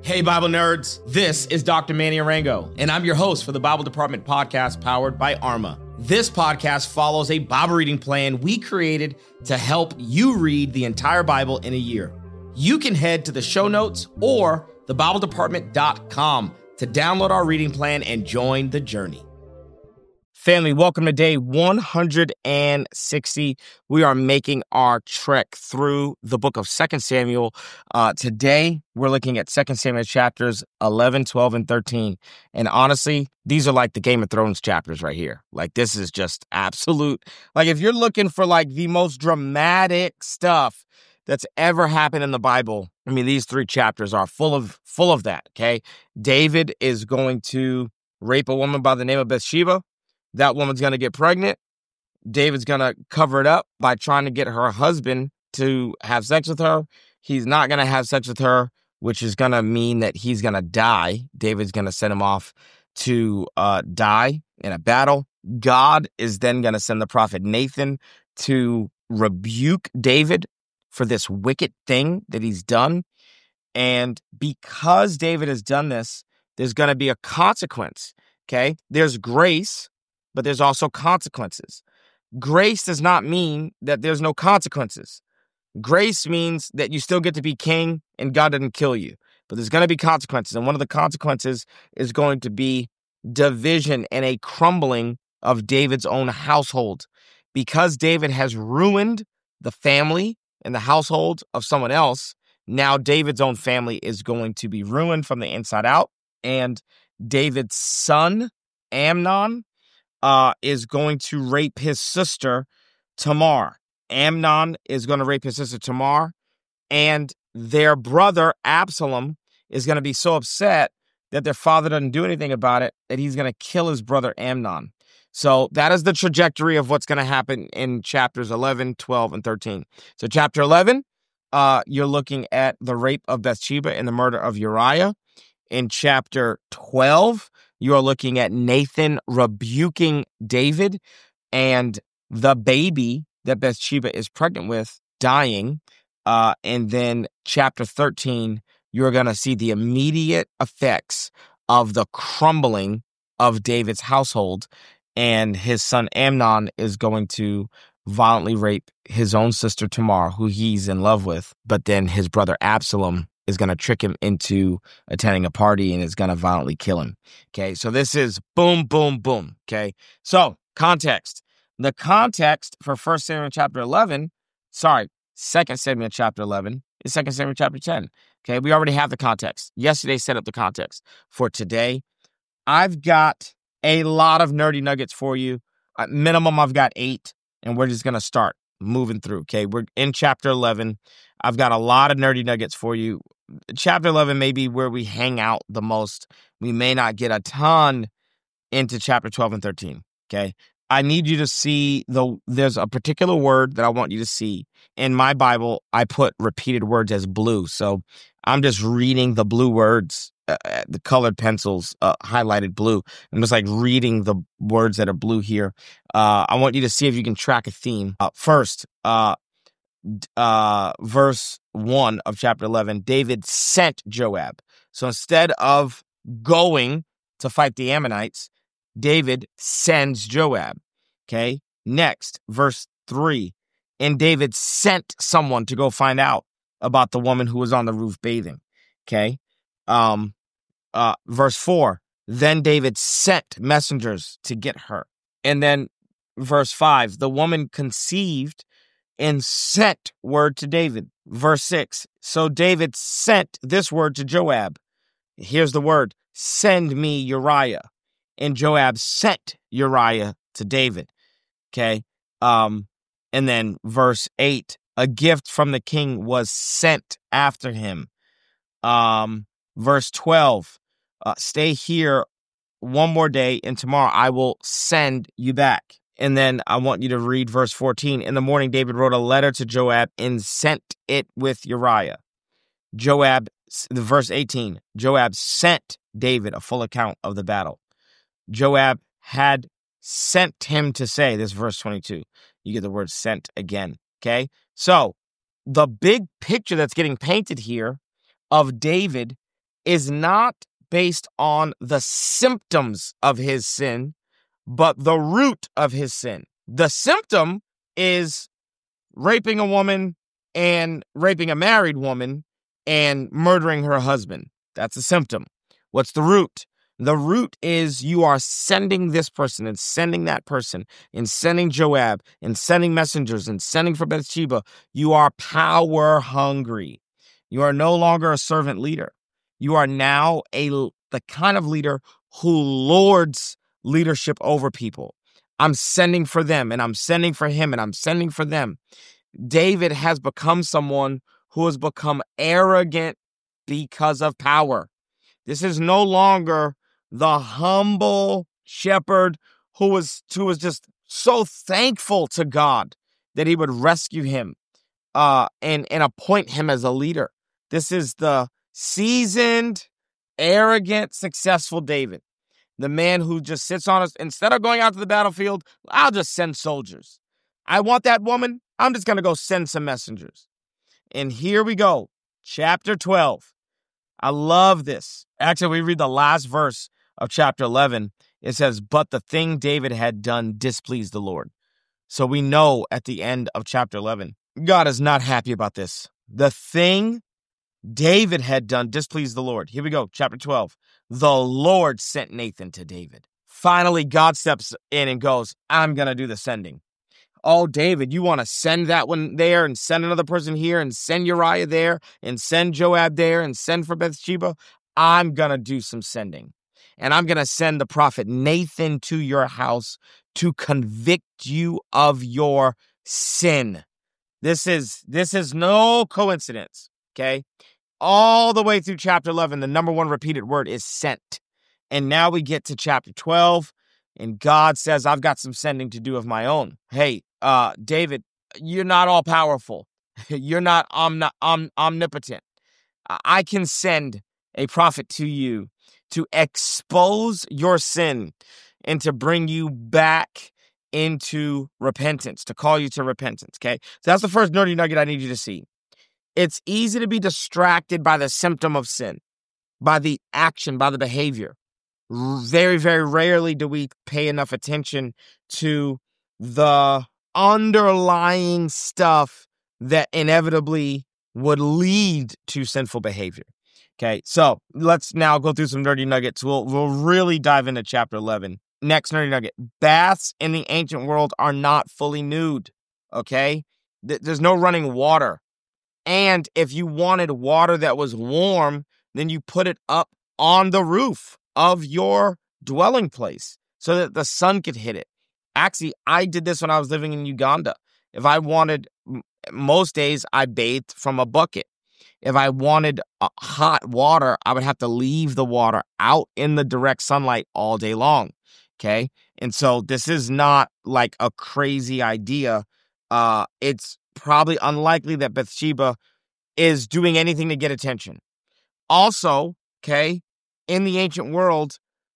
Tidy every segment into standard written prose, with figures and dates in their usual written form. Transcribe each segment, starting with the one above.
Hey, Bible nerds. This is Dr. Manny Arango, and I'm your host for the Bible Department podcast powered by Arma. This podcast follows a Bible reading plan we created to help you read the entire Bible in a year. You can head to the show notes or thebibledepartment.com to download our reading plan and join the journey. Family, welcome to day 160. We are making our trek through the book of 2 Samuel. Today, we're looking at 2 Samuel chapters 11, 12, and 13. And honestly, these are like the Game of Thrones chapters right here. Like, this is just absolute. Like, if you're looking for like the most dramatic stuff that's ever happened in the Bible, I mean, these three chapters are full of that, okay? David is going to rape a woman by the name of Bathsheba. That woman's going to get pregnant. David's going to cover it up by trying to get her husband to have sex with her. He's not going to have sex with her, which is going to mean that he's going to die. David's going to send him off to die in a battle. God is then going to send the prophet Nathan to rebuke David for this wicked thing that he's done. And because David has done this, there's going to be a consequence, okay? There's grace, but there's also consequences. Grace does not mean that there's no consequences. Grace means that you still get to be king and God didn't kill you. But there's going to be consequences. And one of the consequences is going to be division and a crumbling of David's own household. Because David has ruined the family and the household of someone else, now David's own family is going to be ruined from the inside out. And David's son, Amnon, is going to rape his sister, Tamar. Amnon is going to rape his sister, Tamar. And their brother, Absalom, is going to be so upset that their father doesn't do anything about it, that he's going to kill his brother, Amnon. So that is the trajectory of what's going to happen in chapters 11, 12, and 13. So chapter 11, you're looking at the rape of Bathsheba and the murder of Uriah. In chapter 12, you are looking at Nathan rebuking David and the baby that Bathsheba is pregnant with dying. And then chapter 13, you're going to see the immediate effects of the crumbling of David's household. And his son Amnon is going to violently rape his own sister Tamar, who he's in love with. But then his brother Absalom is going to trick him into attending a party and is going to violently kill him. Okay, so this is boom, boom, boom. Okay, so context. The context for 2 Samuel chapter 11 is 2 Samuel chapter 10. Okay, we already have the context. Yesterday set up the context. For today, I've got a lot of nerdy nuggets for you. At minimum, I've got 8, and we're just going to start moving through. Okay, we're in chapter 11. I've got a lot of nerdy nuggets for you. Chapter 11 may be where we hang out the most. We may not get a ton into chapter 12 and 13, okay? I need you to see, there's a particular word that I want you to see. In my Bible, I put repeated words as blue, so I'm just reading the blue words, the colored pencils highlighted blue. I'm just like reading the words that are blue here. I want you to see if you can track a theme. First, verse 1 of chapter 11, David sent Joab. So instead of going to fight the Ammonites, David sends Joab. Okay. Next, verse 3, and David sent someone to go find out about the woman who was on the roof bathing. Okay. Verse 4, then David sent messengers to get her. And then verse 5, the woman conceived and sent word to David. Verse 6, so David sent this word to Joab. Here's the word, send me Uriah. And Joab sent Uriah to David. Okay. And then verse 8, a gift from the king was sent after him. Verse 12, stay here one more day and tomorrow I will send you back. And then I want you to read verse 14. In the morning, David wrote a letter to Joab and sent it with Uriah. Verse 18, Joab sent David a full account of the battle. Joab had sent him to say, this verse 22. You get the word sent again, okay? So the big picture that's getting painted here of David is not based on the symptoms of his sin, but the root of his sin. The symptom is raping a woman and raping a married woman and murdering her husband. That's a symptom. What's the root? The root is you are sending this person and sending that person and sending Joab and sending messengers and sending for Bathsheba. You are power hungry. You are no longer a servant leader. You are now the kind of leader who lords leadership over people. I'm sending for them, and I'm sending for him, and I'm sending for them. David has become someone who has become arrogant because of power. This is no longer the humble shepherd who was just so thankful to God that he would rescue him and appoint him as a leader. This is the seasoned, arrogant, successful David. The man who just sits on us. Instead of going out to the battlefield, I'll just send soldiers. I want that woman. I'm just going to go send some messengers. And here we go. Chapter 12. I love this. Actually, we read the last verse of chapter 11. It says, but the thing David had done displeased the Lord. So we know at the end of chapter 11, God is not happy about this. The thing David had done displeased the Lord. Here we go. Chapter 12. The Lord sent Nathan to David. Finally, God steps in and goes, I'm going to do the sending. Oh, David, you want to send that one there and send another person here and send Uriah there and send Joab there and send for Bathsheba? I'm going to do some sending. And I'm going to send the prophet Nathan to your house to convict you of your sin. This is no coincidence, okay? All the way through chapter 11, the number one repeated word is sent. And now we get to chapter 12, and God says, I've got some sending to do of my own. Hey, David, you're not all powerful. You're not omnipotent. I can send a prophet to you to expose your sin and to bring you back into repentance, to call you to repentance, okay? So that's the first nerdy nugget I need you to see. It's easy to be distracted by the symptom of sin, by the action, by the behavior. Very, very rarely do we pay enough attention to the underlying stuff that inevitably would lead to sinful behavior. Okay, so let's now go through some nerdy nuggets. We'll really dive into chapter 11. Next nerdy nugget. Baths in the ancient world are not fully nude, okay? There's no running water. And if you wanted water that was warm, then you put it up on the roof of your dwelling place so that the sun could hit it. Actually, I did this when I was living in Uganda. If I wanted, most days I bathed from a bucket. If I wanted hot water, I would have to leave the water out in the direct sunlight all day long. Okay. And so this is not like a crazy idea. It's probably unlikely that Bathsheba is doing anything to get attention. Also, okay, in the ancient world,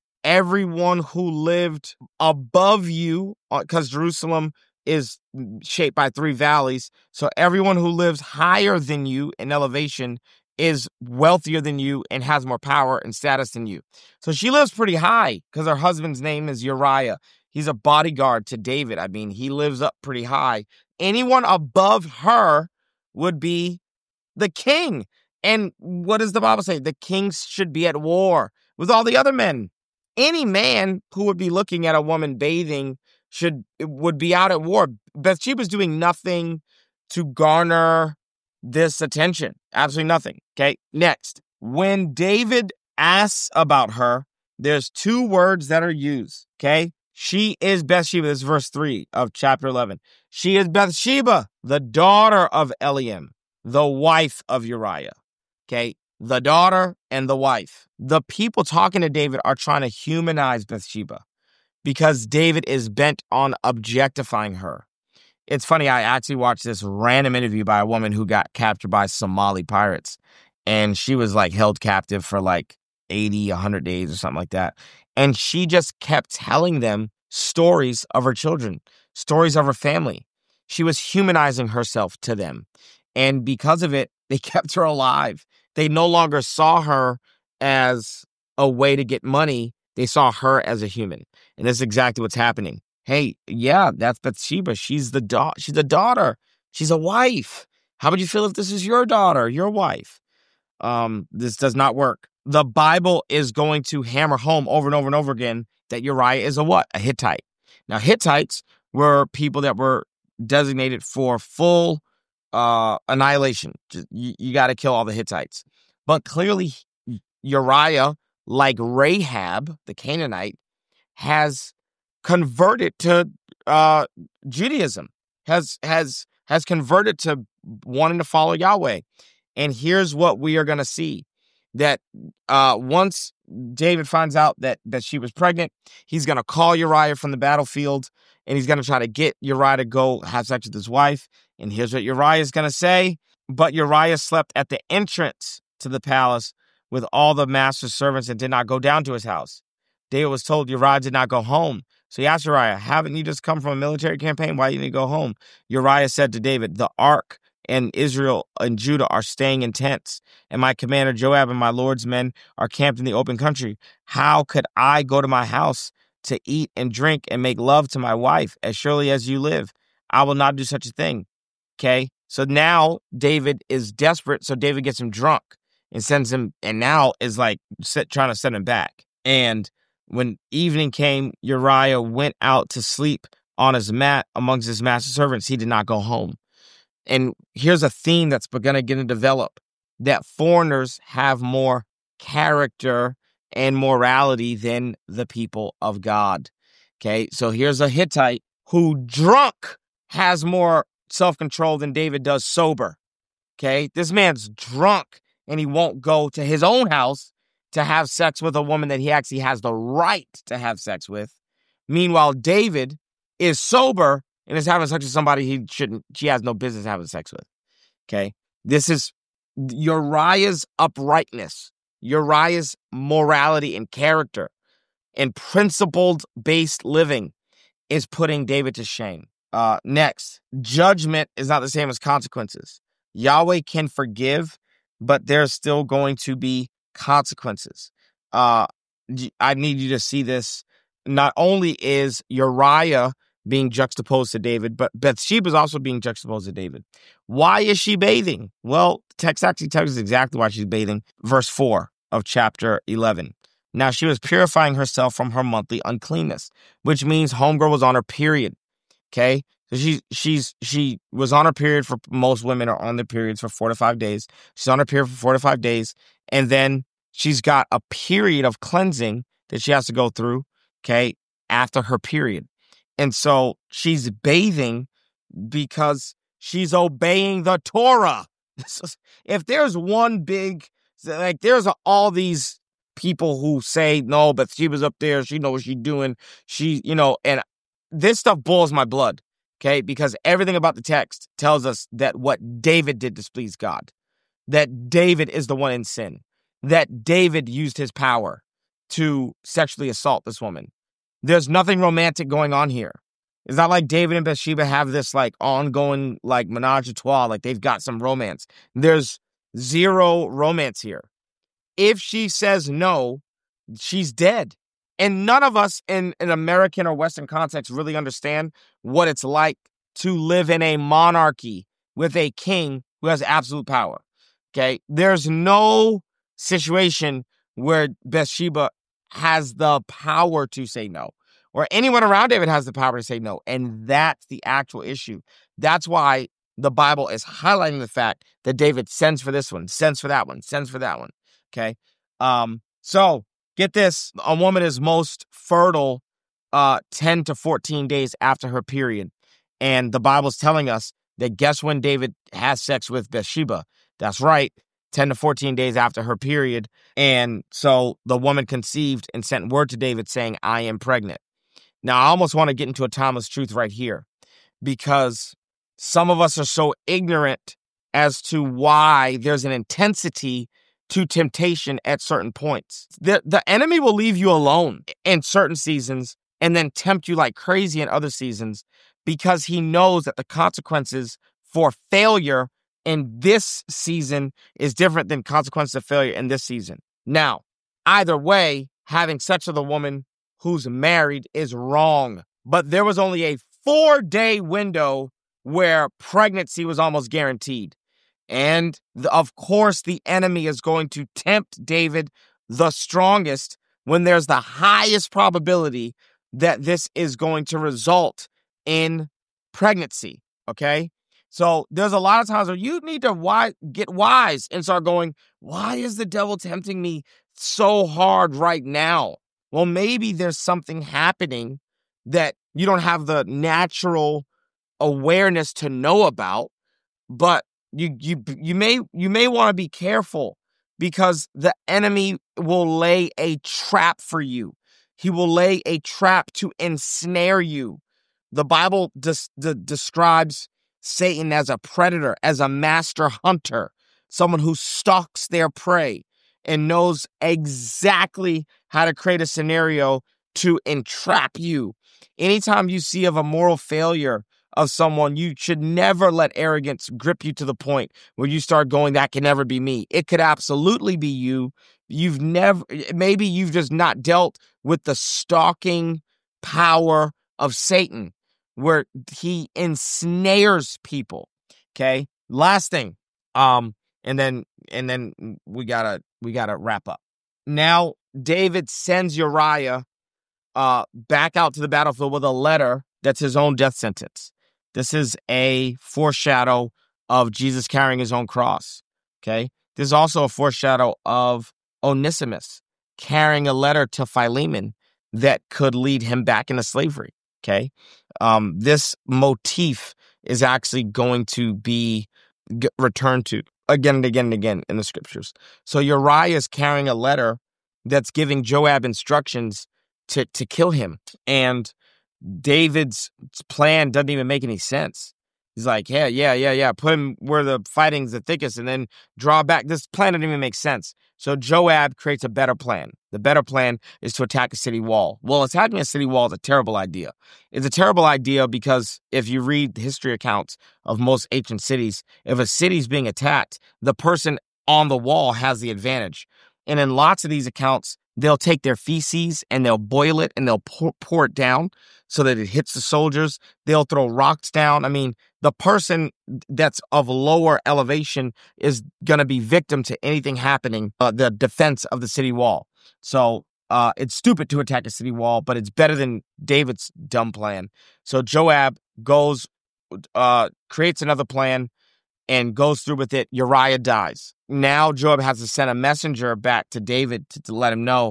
everyone who lived above you, because Jerusalem is shaped by 3 valleys, so everyone who lives higher than you in elevation is wealthier than you and has more power and status than you. So she lives pretty high because her husband's name is Uriah. He's a bodyguard to David. I mean, he lives up pretty high. Anyone above her would be the king. And what does the Bible say? The kings should be at war with all the other men. Any man who would be looking at a woman bathing would be out at war. Bathsheba's doing nothing to garner this attention. Absolutely nothing. Okay. Next, when David asks about her, there's 2 words that are used. Okay. She is Bathsheba. This is verse 3 of chapter 11. She is Bathsheba, the daughter of Eliam, the wife of Uriah. Okay. The daughter and the wife. The people talking to David are trying to humanize Bathsheba because David is bent on objectifying her. It's funny, I actually watched this random interview by a woman who got captured by Somali pirates, and she was like held captive for like 80, 100 days or something like that. And she just kept telling them stories of her children, stories of her family. She was humanizing herself to them. And because of it, they kept her alive. They no longer saw her as a way to get money. They saw her as a human. And this is exactly what's happening. Hey, yeah, that's Bathsheba. She's the daughter. She's a wife. How would you feel if this is your daughter, your wife? This does not work. The Bible is going to hammer home over and over and over again that Uriah is a what? A Hittite. Now, Hittites were people that were designated for full annihilation. You got to kill all the Hittites. But clearly, Uriah, like Rahab, the Canaanite, has converted to Judaism, has converted to wanting to follow Yahweh. And here's what we are going to see, that once David finds out that she was pregnant, he's going to call Uriah from the battlefield, and he's going to try to get Uriah to go have sex with his wife. And here's what Uriah is going to say. But Uriah slept at the entrance to the palace with all the master's servants and did not go down to his house. David was told Uriah did not go home. So he asked Uriah, haven't you just come from a military campaign? Why didn't you go home? Uriah said to David, the ark and Israel and Judah are staying in tents, and my commander Joab and my Lord's men are camped in the open country. How could I go to my house to eat and drink and make love to my wife? As surely as you live, I will not do such a thing. Okay? So now David is desperate, so David gets him drunk and sends him, and now is like trying to send him back. And when evening came, Uriah went out to sleep on his mat amongst his master servants. He did not go home. And here's a theme that's going to develop, that foreigners have more character and morality than the people of God. Okay, so here's a Hittite who drunk has more self-control than David does sober. Okay, this man's drunk and he won't go to his own house to have sex with a woman that he actually has the right to have sex with. Meanwhile, David is sober and is having sex with somebody she has no business having sex with. Okay? This is Uriah's uprightness, Uriah's morality and character and principled-based living is putting David to shame. Next, judgment is not the same as consequences. Yahweh can forgive, but there's still going to be consequences. I need you to see this. Not only is Uriah being juxtaposed to David, but Bathsheba is also being juxtaposed to David. Why is she bathing? Well, the text actually tells us exactly why she's bathing. Verse 4 of chapter 11. Now she was purifying herself from her monthly uncleanness, which means homegirl was on her period. Okay, so she was on her period. For most women are on their periods for 4 to 5 days. She's on her period for 4 to 5 days, and then she's got a period of cleansing that she has to go through. Okay, after her period, and so she's bathing because she's obeying the Torah. If there's one big, like, there's all these people who say no, but she was up there. She knows what she's doing. And this stuff boils my blood, okay? Because everything about the text tells us that what David did displeased God, that David is the one in sin, that David used his power to sexually assault this woman. There's nothing romantic going on here. It's not like David and Bathsheba have this like ongoing like menage a trois, like they've got some romance. There's zero romance here. If she says no, she's dead. And none of us in an American or Western context really understand what it's like to live in a monarchy with a king who has absolute power. Okay? There's no situation where Bathsheba has the power to say no, or anyone around David has the power to say no. And that's the actual issue. That's why the Bible is highlighting the fact that David sends for this one, sends for that one, sends for that one. Okay? So get this, a woman is most fertile 10 to 14 days after her period. And the Bible's telling us that guess when David has sex with Bathsheba? That's right, 10 to 14 days after her period. And so the woman conceived and sent word to David saying, I am pregnant. Now, I almost want to get into a timeless truth right here, because some of us are so ignorant as to why there's an intensity to temptation at certain points. The enemy will leave you alone in certain seasons and then tempt you like crazy in other seasons, because he knows that the consequences for failure in this season is different than consequences of failure in this season. Now, Either way, having sex with a woman who's married is wrong. But there was only a 4-day window where pregnancy was almost guaranteed. And of course, the enemy is going to tempt David the strongest when there's the highest probability that this is going to result in pregnancy. Okay? So there's a lot of times where you need to get wise and start going, why is the devil tempting me so hard right now? Well, maybe there's something happening that you don't have the natural awareness to know about, but you may want to be careful, because the enemy will lay a trap for you. He will lay a trap to ensnare you. The Bible describes Satan as a predator, as a master hunter, someone who stalks their prey and knows exactly how to create a scenario to entrap you. Anytime you see of a moral failure of someone, you should never let arrogance grip you to the point where you start going, that can never be me. It could absolutely be you. Maybe you've just not dealt with the stalking power of Satan, where he ensnares people. Okay. Last thing. And then we gotta wrap up. Now, David sends Uriah back out to the battlefield with a letter that's his own death sentence. This is a foreshadow of Jesus carrying his own cross. Okay. This is also a foreshadow of Onesimus carrying a letter to Philemon that could lead him back into slavery. Okay. This motif is actually going to be returned to again and again and again in the scriptures. So Uriah is carrying a letter that's giving Joab instructions to kill him. And David's plan doesn't even make any sense. He's like, yeah. Put him where the fighting's the thickest and then draw back. This plan doesn't even make sense. So Joab creates a better plan. The better plan is to attack a city wall. Well, attacking a city wall is a terrible idea. It's a terrible idea because if you read the history accounts of most ancient cities, if a city's being attacked, the person on the wall has the advantage. And in lots of these accounts, they'll take their feces and they'll boil it and they'll pour it down so that it hits the soldiers. They'll throw rocks down. I mean, the person that's of lower elevation is going to be victim to anything happening, the defense of the city wall. So it's stupid to attack a city wall, but it's better than David's dumb plan. So Joab goes, creates another plan and goes through with it. Uriah dies. Now Joab has to send a messenger back to David to let him know,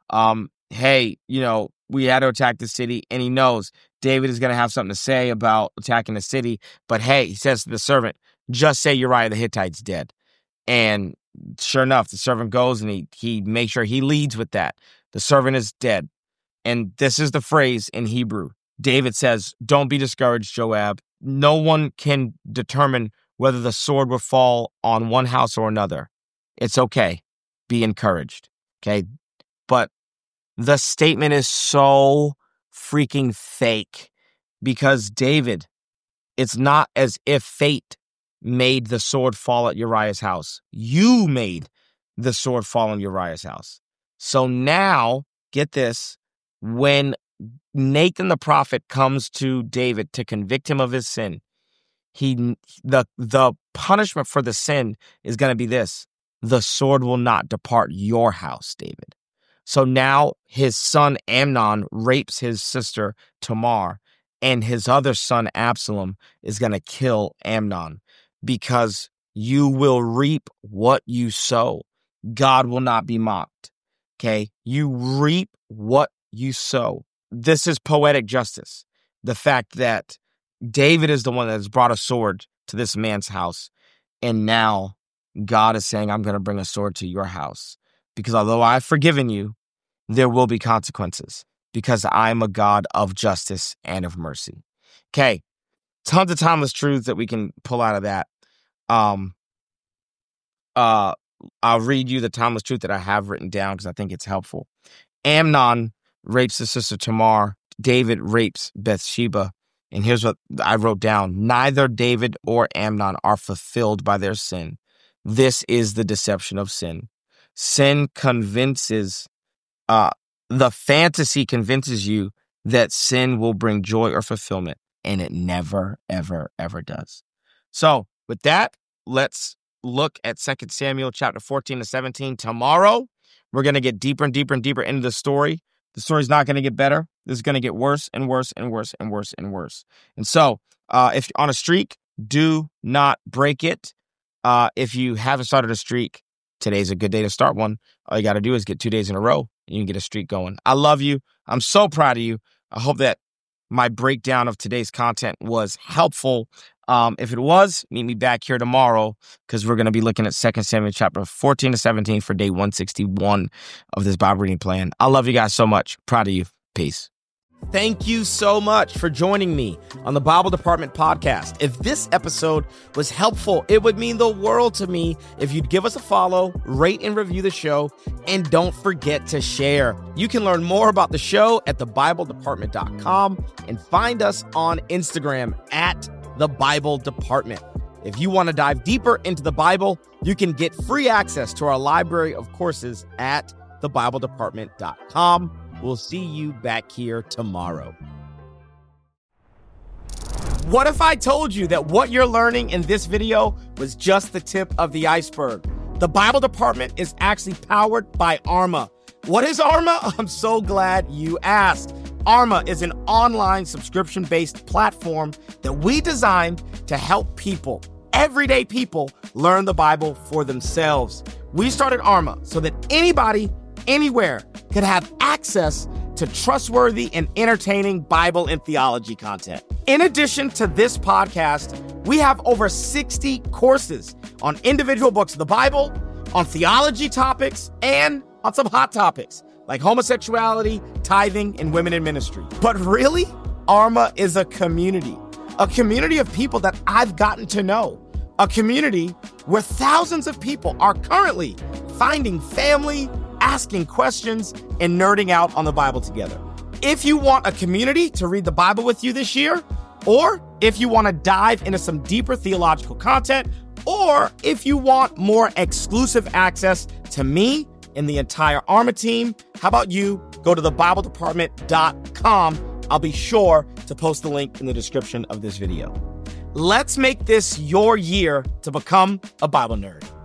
hey, we had to attack the city, and he knows David is going to have something to say about attacking the city. But hey, he says to the servant, just say Uriah the Hittite's dead. And sure enough, the servant goes and he makes sure he leads with that. The servant is dead. And this is the phrase in Hebrew. David says, don't be discouraged, Joab. No one can determine whether the sword will fall on one house or another. It's okay. Be encouraged. Okay. But the statement is so freaking fake because David, it's not as if fate made the sword fall at Uriah's house. You made the sword fall on Uriah's house. So now, get this, when Nathan the prophet comes to David to convict him of his sin, the punishment for the sin is going to be this: the sword will not depart your house, David. So now his son Amnon rapes his sister Tamar, and his other son Absalom is going to kill Amnon because you will reap what you sow. God will not be mocked. Okay? You reap what you sow. This is poetic justice. The fact that David is the one that has brought a sword to this man's house, and now God is saying, I'm going to bring a sword to your house because although I've forgiven you, there will be consequences because I'm a God of justice and of mercy. Okay. Tons of timeless truths that we can pull out of that. I'll read you the timeless truth that I have written down because I think it's helpful. Amnon rapes his sister Tamar. David rapes Bathsheba. And here's what I wrote down. Neither David or Amnon are fulfilled by their sin. This is the deception of sin. sin convinces, the fantasy convinces you that sin will bring joy or fulfillment, and it never, ever, ever does. So with that, let's look at 2 Samuel chapter 14 to 17. Tomorrow, we're going to get deeper and deeper and deeper into the story. The story's not going to get better. This is going to get worse and worse and worse and worse and worse. And so if you're on a streak, do not break it. If you haven't started a streak, today's a good day to start one. All you got to do is get 2 days in a row, and you can get a streak going. I love you. I'm so proud of you. I hope that my breakdown of today's content was helpful. If it was, meet me back here tomorrow because we're going to be looking at 2 Samuel chapter 14 to 17 for day 161 of this Bible reading plan. I love you guys so much. Proud of you. Peace. Thank you so much for joining me on the Bible Department podcast. If this episode was helpful, it would mean the world to me if you'd give us a follow, rate and review the show, and don't forget to share. You can learn more about the show at thebibledepartment.com and find us on Instagram at The Bible Department. If you want to dive deeper into the Bible, you can get free access to our library of courses at thebibledepartment.com. We'll see you back here tomorrow. What if I told you that what you're learning in this video was just the tip of the iceberg? The Bible Department is actually powered by Arma. What is Arma? I'm so glad you asked. Arma is an online subscription-based platform that we designed to help people, everyday people, learn the Bible for themselves. We started Arma so that anybody, anywhere, could have access to trustworthy and entertaining Bible and theology content. In addition to this podcast, we have over 60 courses on individual books of the Bible, on theology topics, and on some hot topics like homosexuality, tithing, and women in ministry. But really, Arma is a community of people that I've gotten to know, a community where thousands of people are currently finding family, asking questions, and nerding out on the Bible together. If you want a community to read the Bible with you this year, or if you want to dive into some deeper theological content, or if you want more exclusive access to me and the entire Arma team, how about you go to thebibledepartment.com. I'll be sure to post the link in the description of this video. Let's make this your year to become a Bible nerd.